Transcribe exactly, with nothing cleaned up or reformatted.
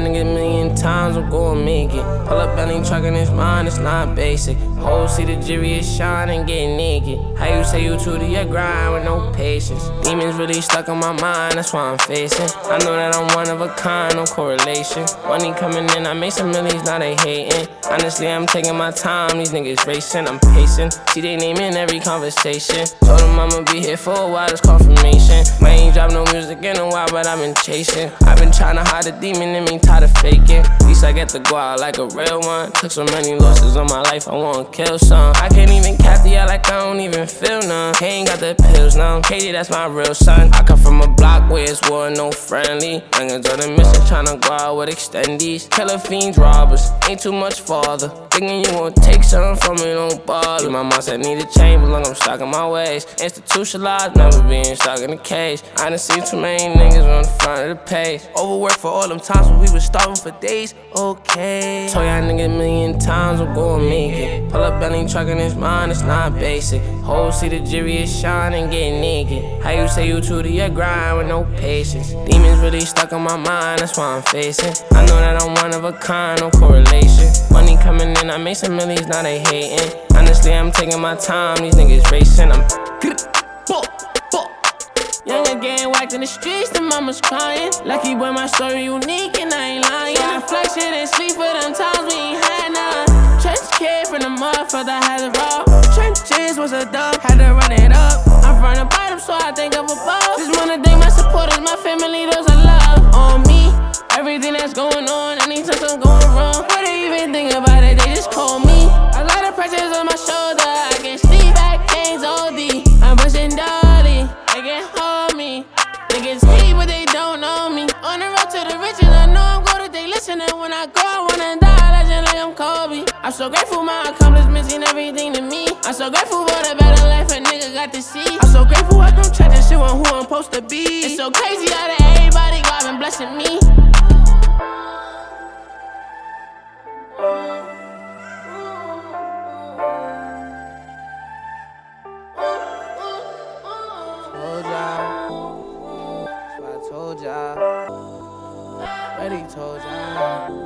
nigga a million times, I'm gon' make it. Pull up belly truck in his mind, it's not basic. Whole see the jury is shining, get naked. How you say you true to your grind with no patience? Demons really stuck in my mind, that's why I'm facing. I know that I'm one of a kind, no correlation. Money coming in, I make some millions, now they hating. Honestly, I'm taking my time, these niggas racing, I'm pacing. See they name in every conversation. Told them I'ma be here for a while, it's confirmation. I ain't drop no music in a while, but I've been chasing. I've been trying to hide the demon in me, tired of faking. At least I get to go out like a real one. Took so many losses on my life, I wanna kill some. I can't even cap the out like I don't even feel none. He ain't got the pills now, Katie, that's my real son. I come from a block where it's war, no friendly. Youngins on the mission, tryna go out with extendies. Killer fiends, robbers, ain't too much father. Thinking you won't take something from me, don't bother. My mom said need a change, but look, I'm stuck in my ways. Institutionalized, never being stuck in a cage. I done seen too many niggas on the front of the page. Overworked for all them times when we was starving for days. Okay. Told y'all nigga a million times, I'm gon' make it. Pull up belly truck in his mind, it's not basic. Whole see the jury is shining, get naked. How you say you true to your grind with no patience? Demons really stuck in my mind, that's why I'm facing. I know that I'm one of a kind, no correlation. Money coming in, I make some millions, now they hating. Honestly, I'm taking my time, these niggas racing. I'm Young again, whacked in the streets, the mama's crying. Lucky boy, my story unique and I ain't lying. I flex shit and sleep for them times we ain't had none. Trench kid from the motherfucker, I had to roll. Trenches was a dub, had to run it up. I'm from the bottom, so I think of a boss. Just wanna thank my supporters, my family, those I love. On me, everything that's going on, anytime something going wrong. What they even think about it, they just call me. A lot of pressures on my shoulder, I can sleep back, things O D. I'm pushing dolly, they can hold me. Niggas hate but they don't know me. On the road to the riches, I know I'm good, they listening. When I go, I wanna die, legend like I'm Kobe. I'm so grateful my accomplishments mean everything to me. I'm so grateful for the better life a nigga got to see. I'm so grateful I don't try to shit on who I'm supposed to be. It's so crazy how that everybody God been blessing me. Told y'all, that's what I told y'all. Already told y'all.